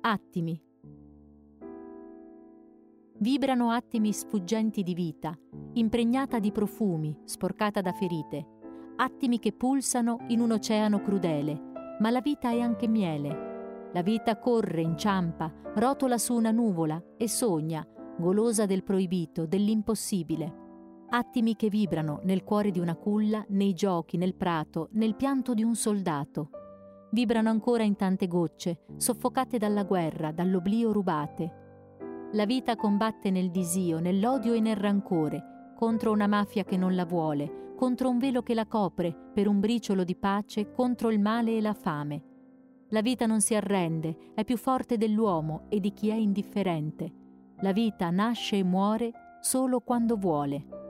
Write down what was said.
Attimi. Vibrano attimi sfuggenti di vita, impregnata di profumi, sporcata da ferite. Attimi che pulsano in un oceano crudele, ma la vita è anche miele. La vita corre, inciampa, rotola su una nuvola e sogna, golosa del proibito, dell'impossibile. Attimi che vibrano nel cuore di una culla, nei giochi, nel prato, nel pianto di un soldato. Vibrano ancora in tante gocce, soffocate dalla guerra, dall'oblio rubate. La vita combatte nel disio, nell'odio e nel rancore, contro una mafia che non la vuole, contro un velo che la copre, per un briciolo di pace, contro il male e la fame. La vita non si arrende, è più forte dell'uomo e di chi è indifferente. La vita nasce e muore solo quando vuole.